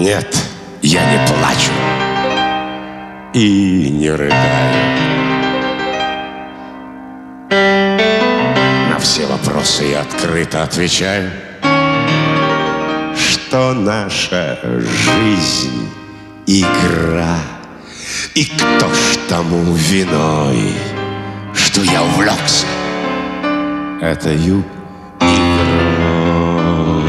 Нет, я не плачу и не рыдаю. На все вопросы я открыто отвечаю, что наша жизнь — игра. И кто ж тому виной, что я увлекся этою игрой?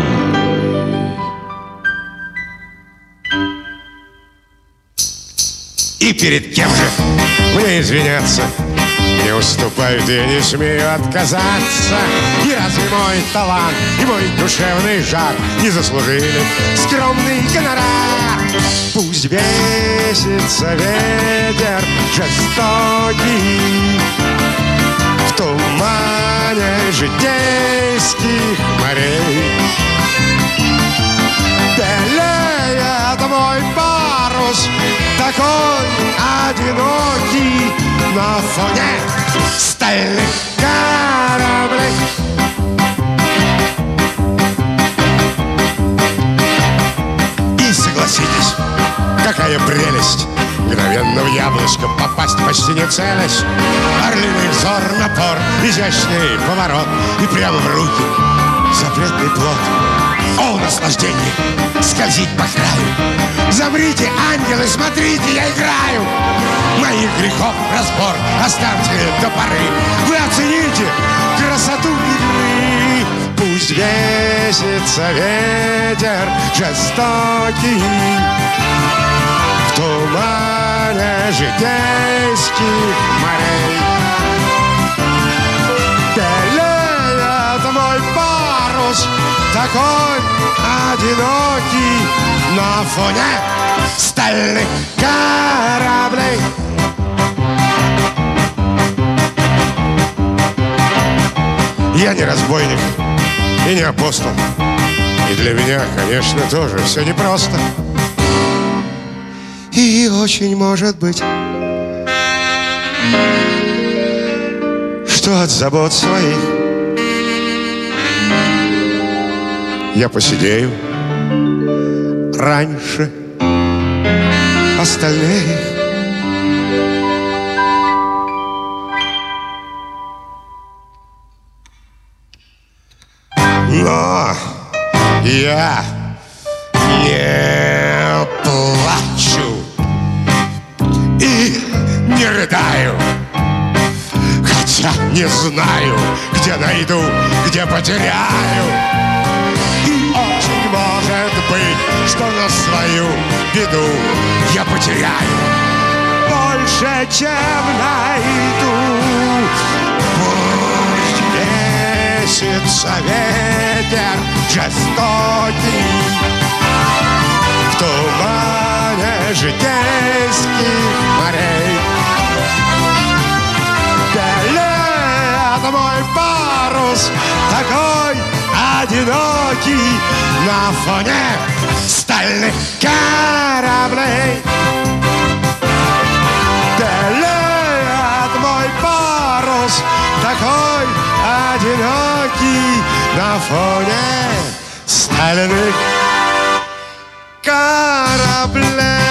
И перед кем же мне извиняться? Не уступают, и я не смею отказаться. И разве мой талант и мой душевный жар не заслужили скромный гонорар? Пусть бесится ветер жестокий в тумане житейских морей. Белеет мой парус, такой одинокий, на фоне стальных кораблей. И согласитесь, какая прелесть мгновенно в яблочко попасть, почти не целясь. Орлиный взор, напор, изящный поворот, и прямо в руки запретный плод. О, наслаждение скользить по краю! Замрите, ангелы, смотрите, я играю! Моих грехов разбор оставьте до поры. Вы оцените красоту игры. Пусть бесится ветер жестокий в тумане житейских морей. Белеет мой парус, такой одинокий, на фоне стальных кораблей. Я не разбойник и не апостол, и для меня, конечно, тоже все непросто. И очень может быть, что от забот своих я посидею раньше остальных. Но я не плачу и не рыдаю, хотя не знаю, где найду, где потеряю. И очень может быть, что на свою беду я потеряю больше, чем найду. Бесится ветер жестокий в тумане житейских морей. Белеет мой парус, такой одинокий, на фоне стальных кораблей. Белеет мой парус, такой одинокий, на фоне стальных кораблей.